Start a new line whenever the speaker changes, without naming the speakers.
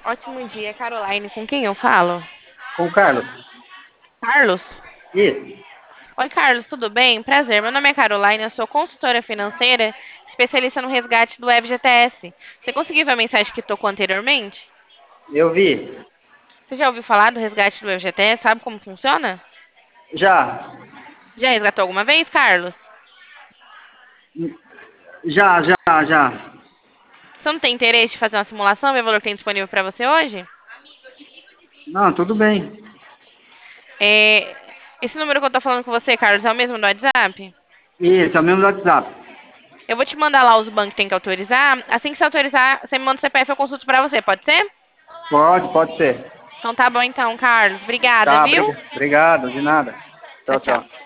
Ótimo dia, Caroline. Com quem eu falo?
Com o Carlos.
Carlos?
Isso.
Oi, Carlos, tudo bem? Prazer. Meu nome é Caroline, eu sou consultora financeira, especialista no resgate do FGTS. Você conseguiu ver a mensagem que tocou anteriormente?
Eu vi.
Você já ouviu falar do resgate do FGTS? Sabe como funciona?
Já.
Já resgatou alguma vez, Carlos?
Já.
Você não tem interesse de fazer uma simulação, ver o valor que tem disponível para você hoje?
Não, tudo bem.
É, Esse número que eu tô falando com você, Carlos, é o mesmo do WhatsApp?
Isso, é o mesmo do WhatsApp.
Eu vou te mandar lá os bancos que tem que autorizar. Assim que você autorizar, você me manda o CPF, eu consulto pra você, pode ser?
Pode ser.
Então tá bom então, Carlos. Obrigada,
Tá,
viu?
obrigado, de nada.
Tchau,
Tchau,
tchau.
tchau.